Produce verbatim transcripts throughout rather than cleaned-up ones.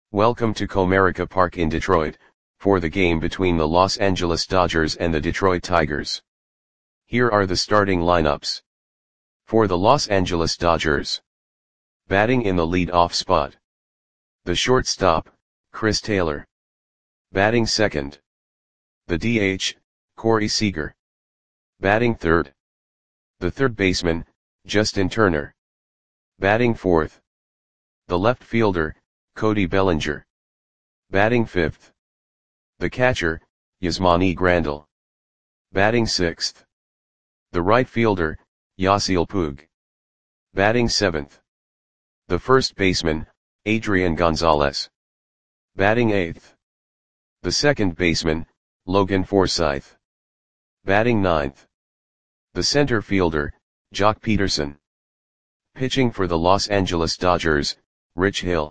Welcome to Comerica Park in Detroit, for the game between the Los Angeles Dodgers and the Detroit Tigers. Here are the starting lineups. For the Los Angeles Dodgers. Batting in the lead-off spot. The shortstop, Chris Taylor. Batting second. The D H, Corey Seager. Batting third. The third baseman, Justin Turner. Batting fourth. The left fielder, Cody Bellinger. Batting fifth. The catcher, Yasmani Grandal. Batting sixth. The right fielder, Yasiel Puig. Batting seventh. The first baseman, Adrian Gonzalez. Batting eighth. The second baseman, Logan Forsythe. Batting ninth. The center fielder, Joc Pederson. Pitching for the Los Angeles Dodgers, Rich Hill.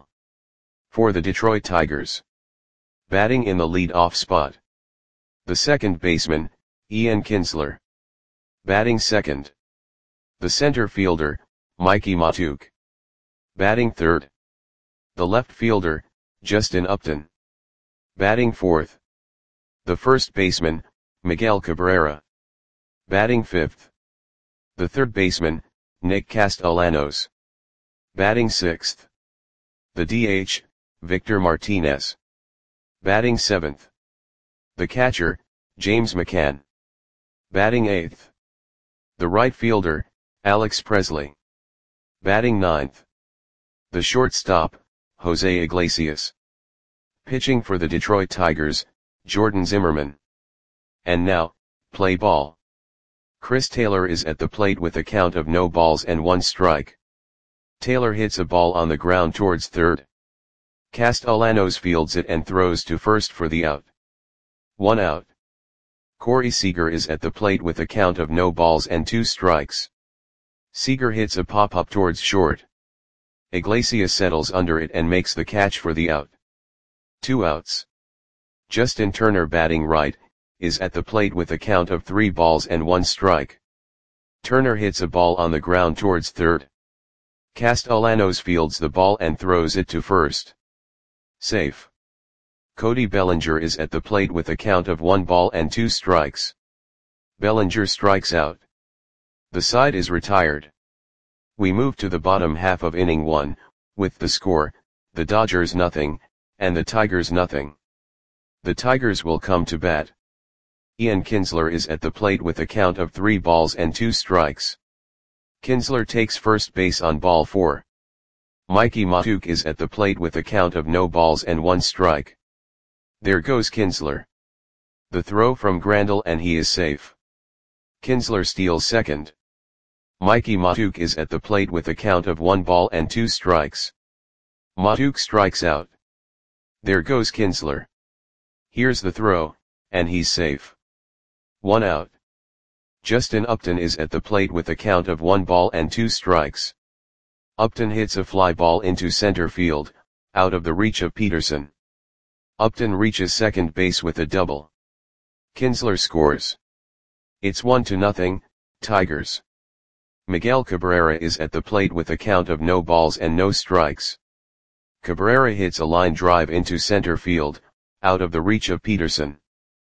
For the Detroit Tigers. Batting in the lead-off spot. The second baseman, Ian Kinsler. Batting second. The center fielder, Mickey Mahtook. Batting third. The left fielder, Justin Upton. Batting fourth. The first baseman, Miguel Cabrera. Batting fifth. The third baseman, Nick Castellanos. Batting sixth. The D H, Victor Martinez. Batting seventh. The catcher, James McCann. Batting eighth. The right fielder, Alex Presley. Batting ninth. The shortstop, Jose Iglesias. Pitching for the Detroit Tigers, Jordan Zimmermann. And now, play ball. Chris Taylor is at the plate with a count of no balls and one strike. Taylor hits a ball on the ground towards third. Castellanos fields it and throws to first for the out. One out. Corey Seager is at the plate with a count of no balls and two strikes. Seager hits a pop-up towards short. Iglesias settles under it and makes the catch for the out. Two outs. Justin Turner, batting right, is at the plate with a count of three balls and one strike. Turner hits a ball on the ground towards third. Castellanos fields the ball and throws it to first. Safe. Cody Bellinger is at the plate with a count of one ball and two strikes. Bellinger strikes out. The side is retired. We move to the bottom half of inning one, with the score, the Dodgers nothing, and the Tigers nothing. The Tigers will come to bat. Ian Kinsler is at the plate with a count of three balls and two strikes. Kinsler takes first base on ball four. Mickey Mahtook is at the plate with a count of no balls and one strike. There goes Kinsler. The throw from Grandal and he is safe. Kinsler steals second. Mickey Mahtook is at the plate with a count of one ball and two strikes. Mahtook strikes out. There goes Kinsler. Here's the throw, and he's safe. One out. Justin Upton is at the plate with a count of one ball and two strikes. Upton hits a fly ball into center field, out of the reach of Pederson. Upton reaches second base with a double. Kinsler scores. It's one to nothing, Tigers. Miguel Cabrera is at the plate with a count of no balls and no strikes. Cabrera hits a line drive into center field, out of the reach of Pederson.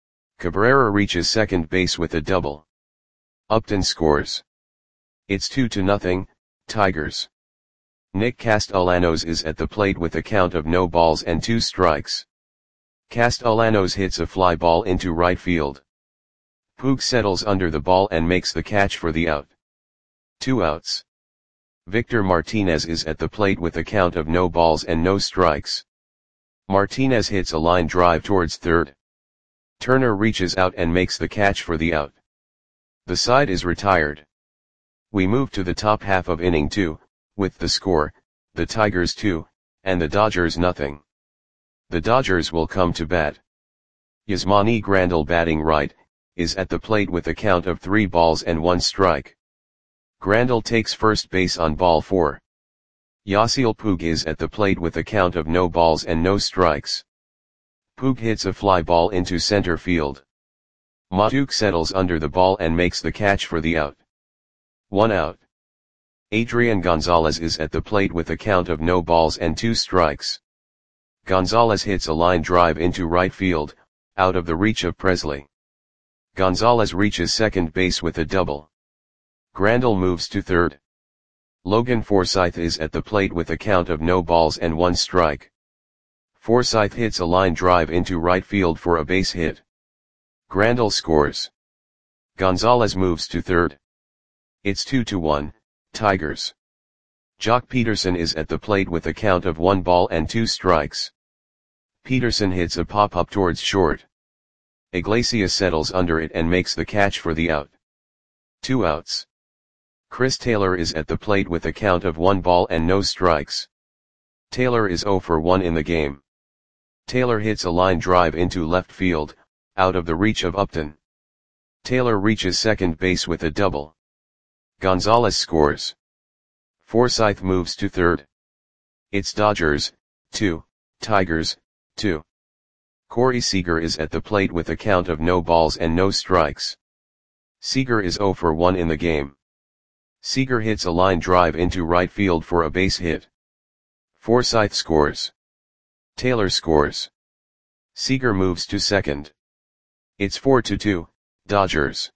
Cabrera reaches second base with a double. Upton scores. It's two to nothing, Tigers. Nick Castellanos is at the plate with a count of no balls and two strikes. Castellanos hits a fly ball into right field. Puig settles under the ball and makes the catch for the out. Two outs. Victor Martinez is at the plate with a count of no balls and no strikes. Martinez hits a line drive towards third. Turner reaches out and makes the catch for the out. The side is retired. We move to the top half of inning two, with the score, the Tigers two, and the Dodgers nothing. The Dodgers will come to bat. Yasmani Grandal, batting right, is at the plate with a count of three balls and one strike. Grandal takes first base on ball four. Yasiel Puig is at the plate with a count of no balls and no strikes. Puig hits a fly ball into center field. Mahtook settles under the ball and makes the catch for the out. One out. Adrian Gonzalez is at the plate with a count of no balls and two strikes. Gonzalez hits a line drive into right field, out of the reach of Presley. Gonzalez reaches second base with a double. Grandal moves to third. Logan Forsythe is at the plate with a count of no balls and one strike. Forsythe hits a line drive into right field for a base hit. Grandal scores. Gonzalez moves to third. It's two to one, Tigers. Jock Peterson is at the plate with a count of one ball and two strikes. Peterson hits a pop-up towards short. Iglesias settles under it and makes the catch for the out. Two outs. Chris Taylor is at the plate with a count of one ball and no strikes. Taylor is zero for one in the game. Taylor hits a line drive into left field, out of the reach of Upton. Taylor reaches second base with a double. Gonzalez scores. Forsythe moves to third. It's Dodgers, two, Tigers, two. Corey Seager is at the plate with a count of no balls and no strikes. Seager is zero for one in the game. Seager hits a line drive into right field for a base hit. Forsythe scores. Taylor scores. Seager moves to second. It's four to two, Dodgers.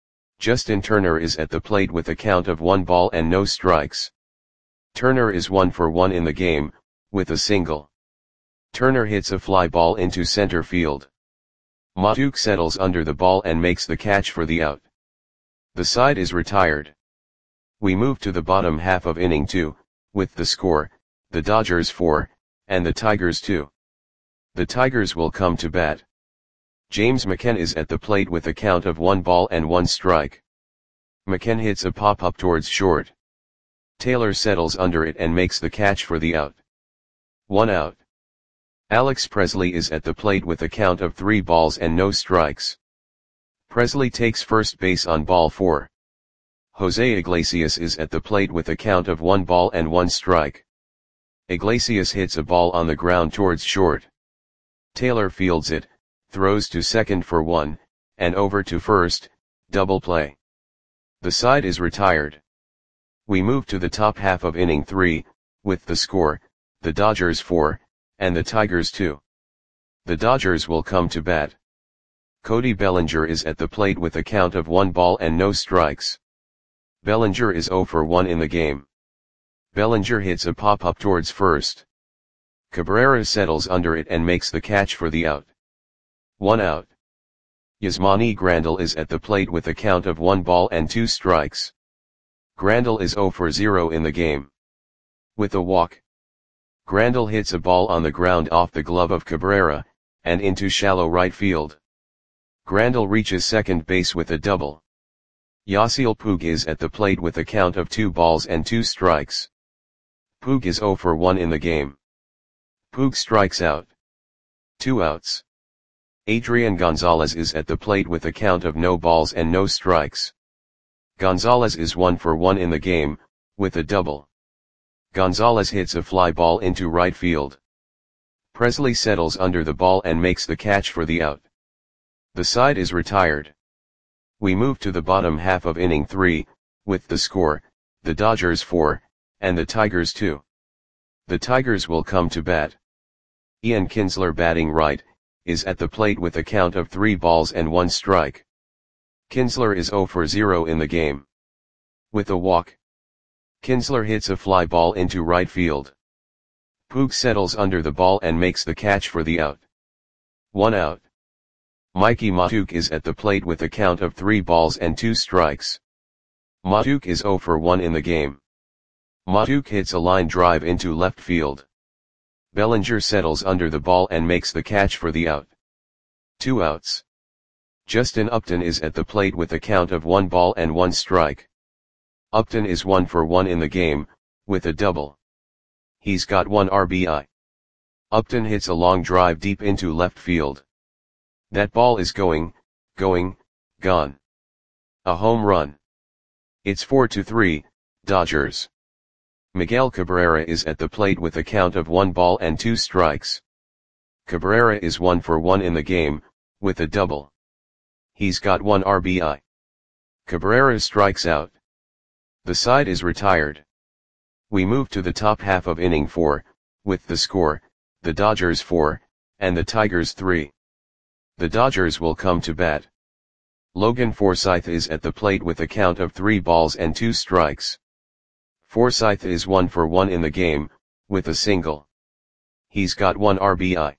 Justin Turner is at the plate with a count of one ball and no strikes. Turner is one for one in the game, with a single. Turner hits a fly ball into center field. Matuk settles under the ball and makes the catch for the out. The side is retired. We move to the bottom half of inning two, with the score, the Dodgers four, and the Tigers two. The Tigers will come to bat. James McCann is at the plate with a count of one ball and one strike. McCann hits a pop-up towards short. Taylor settles under it and makes the catch for the out. One out. Alex Presley is at the plate with a count of three balls and no strikes. Presley takes first base on ball four. Jose Iglesias is at the plate with a count of one ball and one strike. Iglesias hits a ball on the ground towards short. Taylor fields it, throws to second for one, and over to first, double play. The side is retired. We move to the top half of inning three, with the score, the Dodgers four, and the Tigers two. The Dodgers will come to bat. Cody Bellinger is at the plate with a count of one ball and no strikes. Bellinger is zero for one in the game. Bellinger hits a pop-up towards first. Cabrera settles under it and makes the catch for the out. One out. Yasmani Grandal is at the plate with a count of one ball and two strikes. Grandal is zero for zero in the game. With a walk. Grandal hits a ball on the ground off the glove of Cabrera, and into shallow right field. Grandal reaches second base with a double. Yasiel Puig is at the plate with a count of two balls and two strikes. Puig is zero for one in the game. Puig strikes out. Two outs. Adrian Gonzalez is at the plate with a count of no balls and no strikes. Gonzalez is one for one in the game, with a double. Gonzalez hits a fly ball into right field. Presley settles under the ball and makes the catch for the out. The side is retired. We move to the bottom half of inning three, with the score, the Dodgers four, and the Tigers two. The Tigers will come to bat. Ian Kinsler, batting right, is at the plate with a count of three balls and one strike. Kinsler is zero for zero in the game. With a walk. Kinsler hits a fly ball into right field. Puig settles under the ball and makes the catch for the out. One out. Mikey Matuk is at the plate with a count of three balls and two strikes. Matuk is zero for one in the game. Matuk hits a line drive into left field. Bellinger settles under the ball and makes the catch for the out. Two outs. Justin Upton is at the plate with a count of one ball and one strike. Upton is one for one in the game, with a double. He's got one R B I. Upton hits a long drive deep into left field. That ball is going, going, gone. A home run. It's four to three, Dodgers. Miguel Cabrera is at the plate with a count of one ball and two strikes. Cabrera is one for one in the game, with a double. He's got one R B I. Cabrera strikes out. The side is retired. We move to the top half of inning four, with the score, the Dodgers four, and the Tigers three. The Dodgers will come to bat. Logan Forsythe is at the plate with a count of three balls and two strikes. Forsythe is one for one in the game, with a single. He's got one R B I.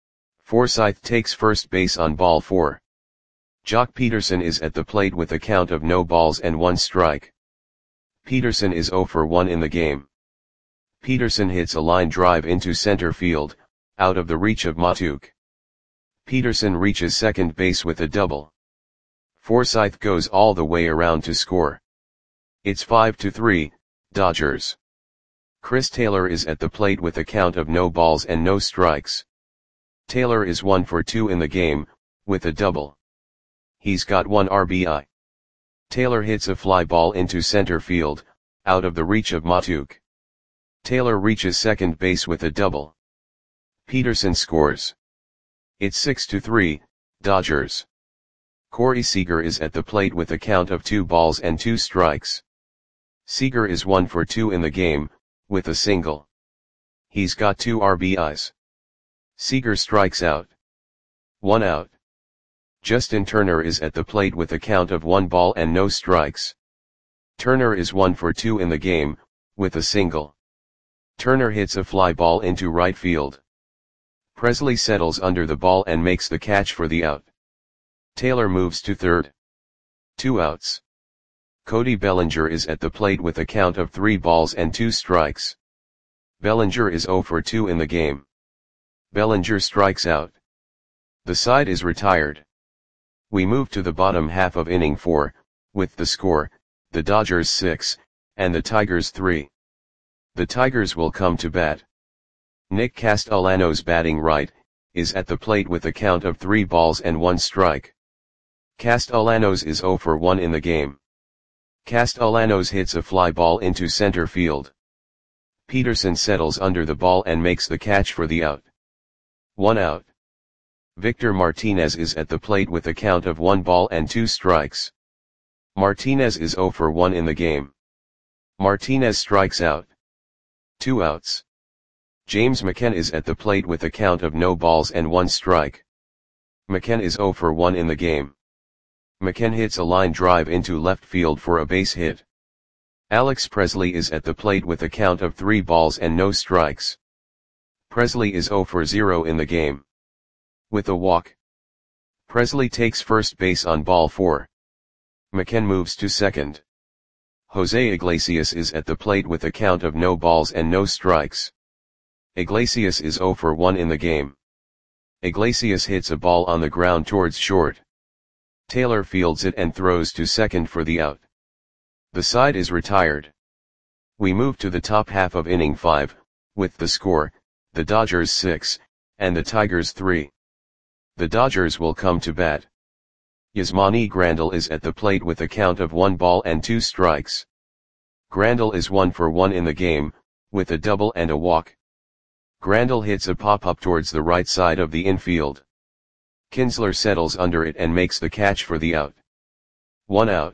Forsythe takes first base on ball four. Jock Peterson is at the plate with a count of no balls and one strike. Peterson is zero for one in the game. Peterson hits a line drive into center field, out of the reach of Matuk. Peterson reaches second base with a double. Forsythe goes all the way around to score. It's five to three, Dodgers. Chris Taylor is at the plate with a count of no balls and no strikes. Taylor is one for two in the game, with a double. He's got one R B I. Taylor hits a fly ball into center field, out of the reach of Matuk. Taylor reaches second base with a double. Peterson scores. It's six to three, Dodgers. Corey Seager is at the plate with a count of two balls and two strikes. Seager is one for two in the game, with a single. He's got two R B Is. Seager strikes out. One out. Justin Turner is at the plate with a count of one ball and no strikes. Turner is one for two in the game, with a single. Turner hits a fly ball into right field. Presley settles under the ball and makes the catch for the out. Taylor moves to third. Two outs. Cody Bellinger is at the plate with a count of three balls and two strikes. Bellinger is zero for two in the game. Bellinger strikes out. The side is retired. We move to the bottom half of inning four, with the score, the Dodgers six, and the Tigers three. The Tigers will come to bat. Nick Castellanos, batting right, is at the plate with a count of three balls and one strike. Castellanos is zero for one in the game. Castellanos hits a fly ball into center field. Peterson settles under the ball and makes the catch for the out. One out. Victor Martinez is at the plate with a count of one ball and two strikes. Martinez is zero for one in the game. Martinez strikes out. Two outs. James McCann is at the plate with a count of no balls and one strike. McCann is zero for one in the game. McCann hits a line drive into left field for a base hit. Alex Presley is at the plate with a count of three balls and no strikes. Presley is zero for zero in the game. With a walk. Presley takes first base on ball four. McCann moves to second. Jose Iglesias is at the plate with a count of no balls and no strikes. Iglesias is zero for one in the game. Iglesias hits a ball on the ground towards short. Taylor fields it and throws to second for the out. The side is retired. We move to the top half of inning five, with the score, the Dodgers six, and the Tigers three. The Dodgers will come to bat. Yasmani Grandal is at the plate with a count of one ball and two strikes. Grandal is one for one in the game, with a double and a walk. Grandal hits a pop-up towards the right side of the infield. Kinsler settles under it and makes the catch for the out. One out.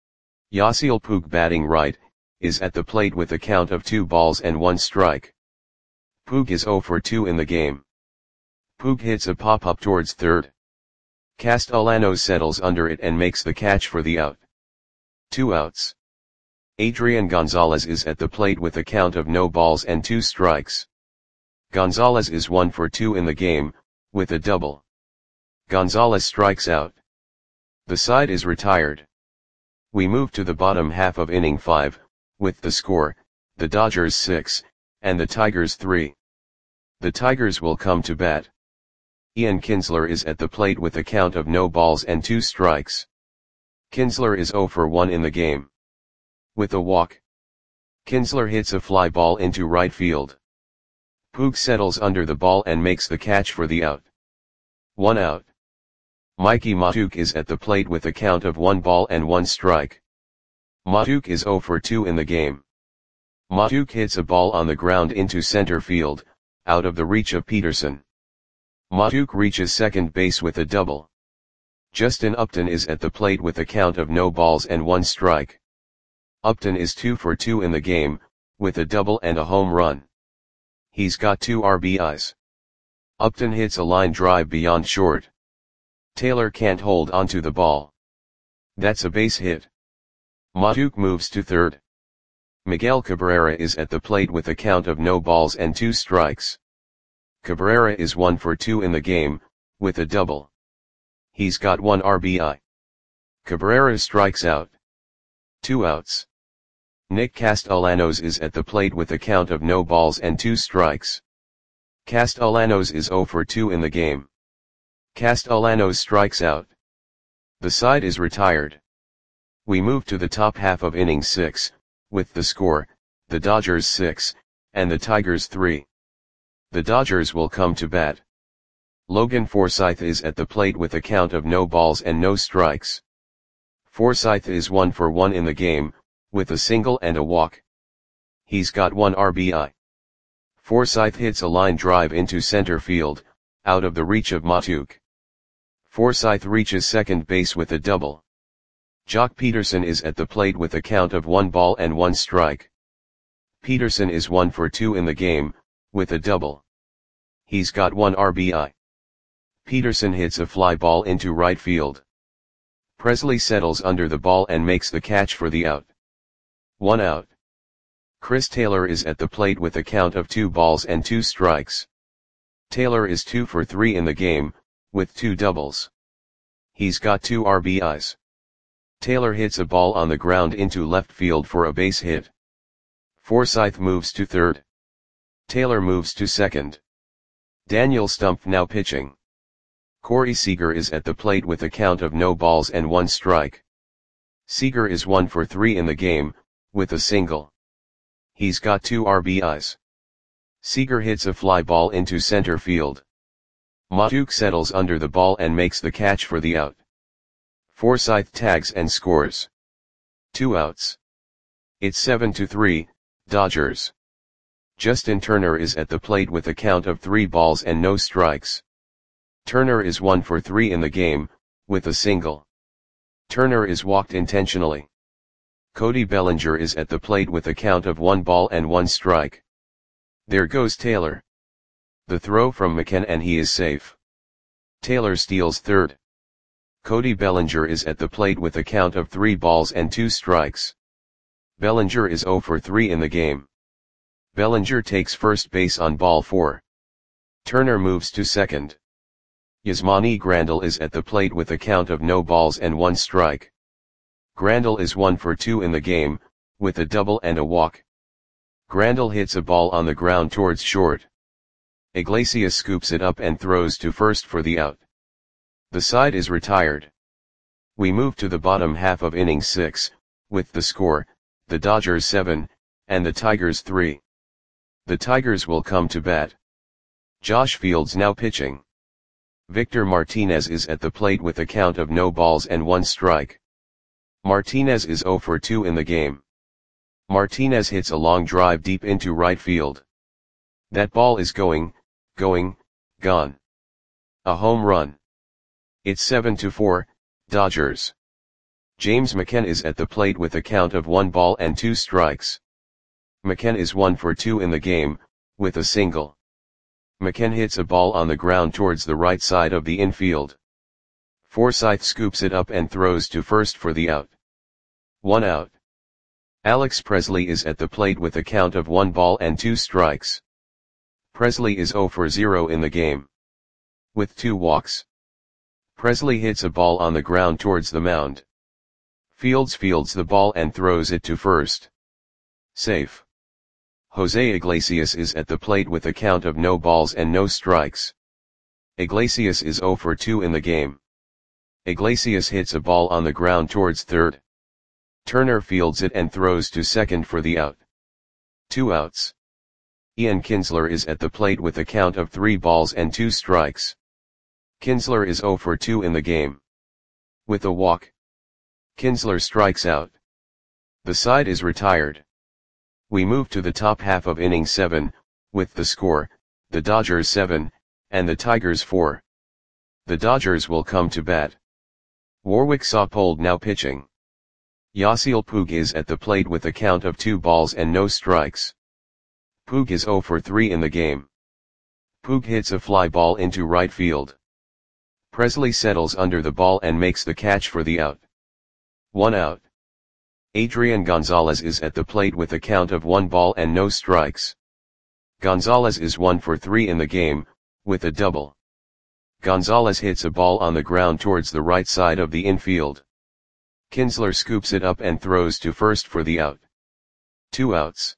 Yasiel Puig, batting right, is at the plate with a count of two balls and one strike. Puig is zero for two in the game. Puig hits a pop-up towards third. Castellanos settles under it and makes the catch for the out. Two outs. Adrian Gonzalez is at the plate with a count of no balls and two strikes. Gonzalez is one for two in the game, with a double. Gonzalez strikes out. The side is retired. We move to the bottom half of inning five, with the score, the Dodgers six, and the Tigers three. The Tigers will come to bat. Ian Kinsler is at the plate with a count of no balls and two strikes. Kinsler is zero for one in the game. With a walk. Kinsler hits a fly ball into right field. Puig settles under the ball and makes the catch for the out. One out. Mikey Matuk is at the plate with a count of one ball and one strike. Matuk is zero for two in the game. Matuk hits a ball on the ground into center field, out of the reach of Peterson. Matuk reaches second base with a double. Justin Upton is at the plate with a count of no balls and one strike. Upton is two for two in the game, with a double and a home run. He's got two R B Is. Upton hits a line drive beyond short. Taylor can't hold onto the ball. That's a base hit. Matuk moves to third. Miguel Cabrera is at the plate with a count of no balls and two strikes. Cabrera is one for two in the game, with a double. He's got one R B I. Cabrera strikes out. Two outs. Nick Castellanos is at the plate with a count of no balls and two strikes. Castellanos is zero for two in the game. Castellanos strikes out. The side is retired. We move to the top half of inning six, with the score, the Dodgers six, and the Tigers three. The Dodgers will come to bat. Logan Forsythe is at the plate with a count of no balls and no strikes. Forsythe is one for one in the game, with a single and a walk. He's got one R B I. Forsythe hits a line drive into center field, out of the reach of Matuk. Forsythe reaches second base with a double. Jock Peterson is at the plate with a count of one ball and one strike. Peterson is one for two in the game, with a double. He's got one R B I. Peterson hits a fly ball into right field. Presley settles under the ball and makes the catch for the out. One out. Chris Taylor is at the plate with a count of two balls and two strikes. Taylor is two for three in the game, with two doubles. He's got two R B Is. Taylor hits a ball on the ground into left field for a base hit. Forsythe moves to third. Taylor moves to second. Daniel Stumpf now pitching. Corey Seager is at the plate with a count of no balls and one strike. Seager is one for three in the game, with a single. He's got two R B Is. Seager hits a fly ball into center field. Matuk settles under the ball and makes the catch for the out. Forsythe tags and scores. Two outs. It's seven to three, Dodgers. Justin Turner is at the plate with a count of three balls and no strikes. Turner is one for three in the game, with a single. Turner is walked intentionally. Cody Bellinger is at the plate with a count of one ball and one strike. There goes Taylor. The throw from McCann and he is safe. Taylor steals third. Cody Bellinger is at the plate with a count of three balls and two strikes. Bellinger is zero for three in the game. Bellinger takes first base on ball four. Turner moves to second. Yasmani Grandal is at the plate with a count of no balls and one strike. Grandal is one for two in the game, with a double and a walk. Grandal hits a ball on the ground towards short. Iglesias scoops it up and throws to first for the out. The side is retired. We move to the bottom half of inning six, with the score, the Dodgers seven, and the Tigers three. The Tigers will come to bat. Josh Fields now pitching. Victor Martinez is at the plate with a count of no balls and one strike. Martinez is zero for two in the game. Martinez hits a long drive deep into right field. That ball is going, going, gone. A home run. It's seven to four, Dodgers. James McCann is at the plate with a count of one ball and two strikes. McCann is one for two in the game, with a single. McCann hits a ball on the ground towards the right side of the infield. Forsythe scoops it up and throws to first for the out. One out. Alex Presley is at the plate with a count of one ball and two strikes. Presley is zero for zero in the game. With two walks. Presley hits a ball on the ground towards the mound. Fields fields the ball and throws it to first. Safe. Jose Iglesias is at the plate with a count of no balls and no strikes. Iglesias is zero for two in the game. Iglesias hits a ball on the ground towards third. Turner fields it and throws to second for the out. Two outs. Ian Kinsler is at the plate with a count of three balls and two strikes. Kinsler is zero for two in the game. With a walk. Kinsler strikes out. The side is retired. We move to the top half of inning seven, with the score, the Dodgers seven, and the Tigers four. The Dodgers will come to bat. Warwick Saupold now pitching. Yasiel Puig is at the plate with a count of two balls and no strikes. Puig is zero for three in the game. Puig hits a fly ball into right field. Presley settles under the ball and makes the catch for the out. One out. Adrian Gonzalez is at the plate with a count of one ball and no strikes. Gonzalez is one for three in the game, with a double. Gonzalez hits a ball on the ground towards the right side of the infield. Kinsler scoops it up and throws to first for the out. Two outs.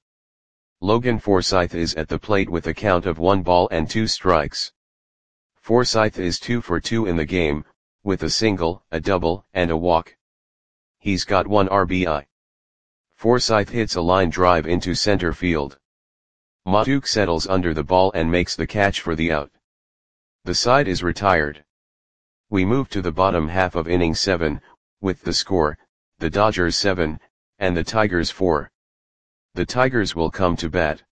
Logan Forsythe is at the plate with a count of one ball and two strikes. Forsythe is two for two in the game, with a single, a double, and a walk. He's got one R B I. Forsythe hits a line drive into center field. Mahtook settles under the ball and makes the catch for the out. The side is retired. We move to the bottom half of inning seven, with the score, the Dodgers seven, and the Tigers four. The Tigers will come to bat.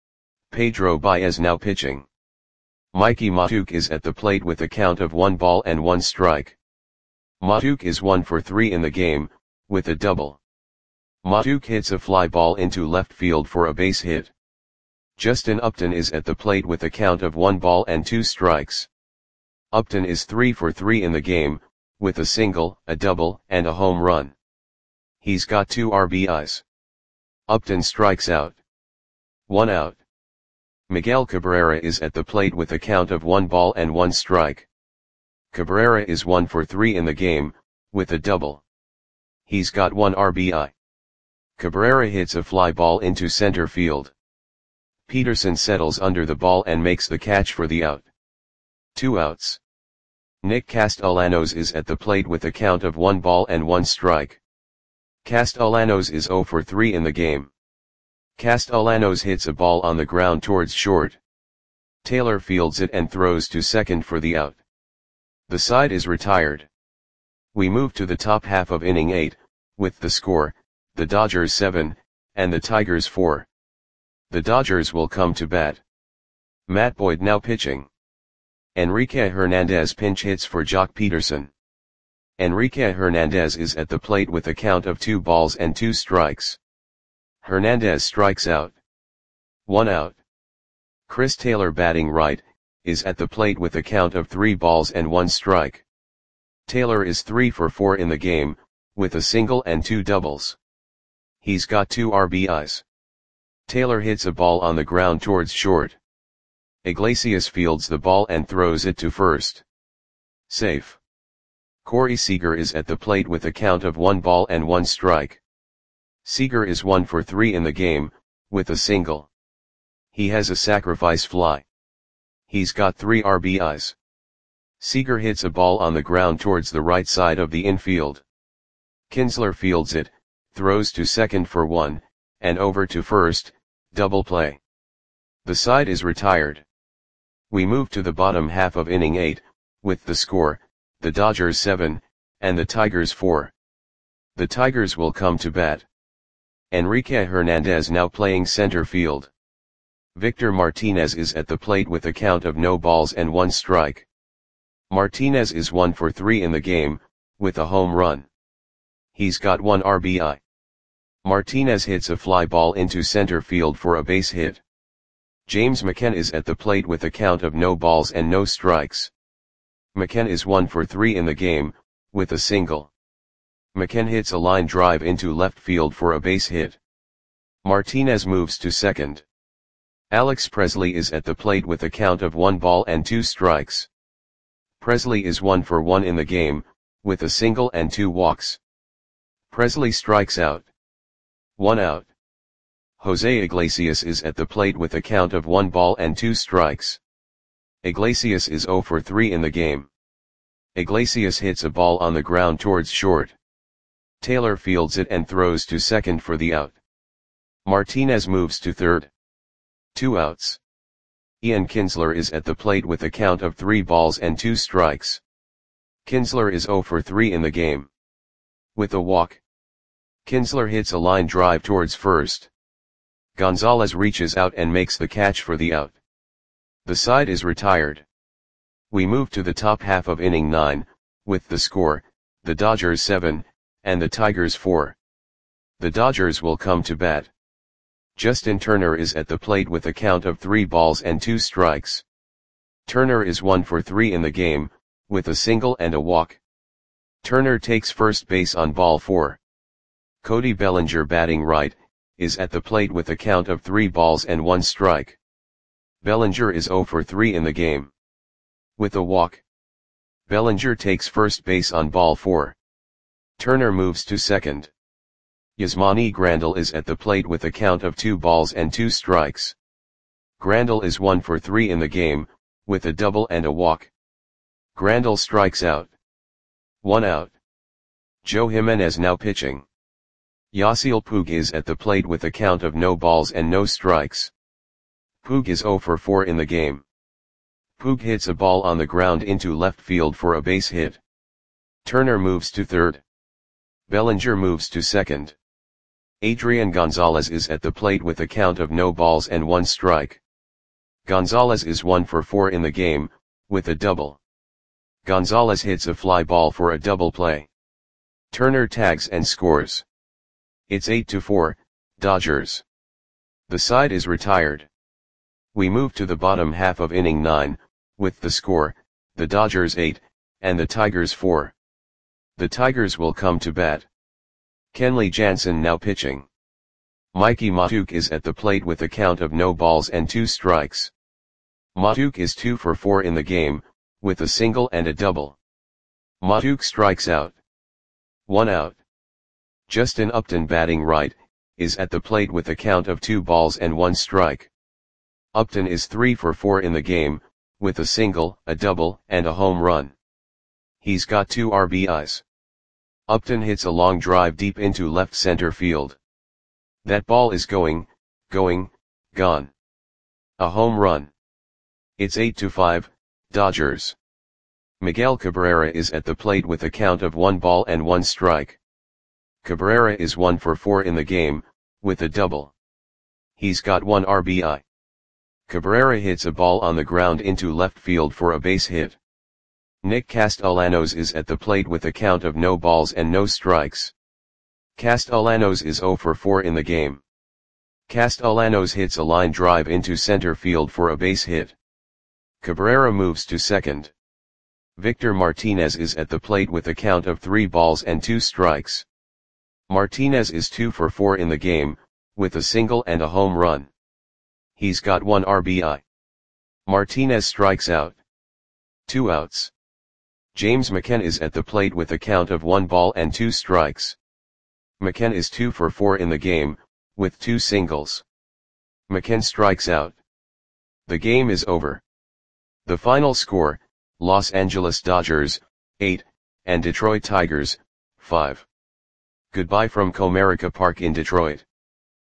Pedro Baez now pitching. Mickey Mahtook is at the plate with a count of one ball and one strike. Mahtook is one for three in the game, with a double. Mahtook hits a fly ball into left field for a base hit. Justin Upton is at the plate with a count of one ball and two strikes. Upton is three for three in the game, with a single, a double, and a home run. He's got two R B Is. Upton strikes out. One out. Miguel Cabrera is at the plate with a count of one ball and one strike. Cabrera is one for three in the game, with a double. He's got one R B I. Cabrera hits a fly ball into center field. Peterson settles under the ball and makes the catch for the out. Two outs. Nick Castellanos is at the plate with a count of one ball and one strike. Castellanos is zero for three in the game. Castellanos hits a ball on the ground towards short. Taylor fields it and throws to second for the out. The side is retired. We move to the top half of inning eight, with the score, the Dodgers seven, and the Tigers four. The Dodgers will come to bat. Matt Boyd now pitching. Enrique Hernandez pinch hits for Jock Peterson. Enrique Hernandez is at the plate with a count of two balls and two strikes. Hernandez strikes out. One out. Chris Taylor batting right, is at the plate with a count of three balls and one strike. Taylor is three for four in the game, with a single and two doubles. He's got two R B Is. Taylor hits a ball on the ground towards short. Iglesias fields the ball and throws it to first. Safe. Corey Seager is at the plate with a count of one ball and one strike. Seager is one for three in the game, with a single. He has a sacrifice fly. He's got three R B Is. Seager hits a ball on the ground towards the right side of the infield. Kinsler fields it, throws to second for one, and over to first, double play. The side is retired. We move to the bottom half of inning eight, with the score, the Dodgers seven, and the Tigers four. The Tigers will come to bat. Enrique Hernandez now playing center field. Victor Martinez is at the plate with a count of no balls and one strike. Martinez is one for three in the game, with a home run. He's got one R B I. Martinez hits a fly ball into center field for a base hit. James McCann is at the plate with a count of no balls and no strikes. McCann is one for three in the game, with a single. McCann hits a line drive into left field for a base hit. Martinez moves to second. Alex Presley is at the plate with a count of one ball and two strikes. Presley is one for one in the game, with a single and two walks. Presley strikes out. One out. Jose Iglesias is at the plate with a count of one ball and two strikes. Iglesias is zero for three in the game. Iglesias hits a ball on the ground towards short. Taylor fields it and throws to second for the out. Martinez moves to third. Two outs. Ian Kinsler is at the plate with a count of three balls and two strikes. Kinsler is zero for three in the game. With a walk. Kinsler hits a line drive towards first. Gonzalez reaches out and makes the catch for the out. The side is retired. We move to the top half of inning nine, with the score, the Dodgers seven, and the Tigers four. The Dodgers will come to bat. Justin Turner is at the plate with a count of three balls and two strikes. Turner is one for three in the game, with a single and a walk. Turner takes first base on ball four. Cody Bellinger, batting right, is at the plate with a count of three balls and one strike. Bellinger is zero for three in the game. With a walk, Bellinger takes first base on ball four. Turner moves to second. Yasmani Grandal is at the plate with a count of two balls and two strikes. Grandal is one for three in the game, with a double and a walk. Grandal strikes out. One out. Joe Jimenez now pitching. Yasiel Puig is at the plate with a count of no balls and no strikes. Puig is zero for four in the game. Puig hits a ball on the ground into left field for a base hit. Turner moves to third. Bellinger moves to second. Adrian Gonzalez is at the plate with a count of no balls and one strike. Gonzalez is one for four in the game, with a double. Gonzalez hits a fly ball for a double play. Turner tags and scores. It's eight to four, Dodgers. The side is retired. We move to the bottom half of inning nine, with the score, the Dodgers eight, and the Tigers four. The Tigers will come to bat. Kenley Jansen now pitching. Mikey Mahtook is at the plate with a count of no balls and two strikes. Mahtook is two for four in the game, with a single and a double. Mahtook strikes out. One out. Justin Upton, batting right, is at the plate with a count of two balls and one strike. Upton is three for four in the game, with a single, a double, and a home run. He's got two R B Is. Upton hits a long drive deep into left center field. That ball is going, going, gone. A home run. It's eight to five, Dodgers. Miguel Cabrera is at the plate with a count of one ball and one strike. Cabrera is one for four in the game, with a double. He's got one R B I. Cabrera hits a ball on the ground into left field for a base hit. Nick Castellanos is at the plate with a count of no balls and no strikes. Castellanos is zero for four in the game. Castellanos hits a line drive into center field for a base hit. Cabrera moves to second. Victor Martinez is at the plate with a count of three balls and two strikes. Martinez is two for four in the game, with a single and a home run. He's got one R B I. Martinez strikes out. Two outs. James McCann is at the plate with a count of one ball and two strikes. McCann is two for four in the game, with two singles. McCann strikes out. The game is over. The final score, Los Angeles Dodgers, eight, and Detroit Tigers, five. Goodbye from Comerica Park in Detroit.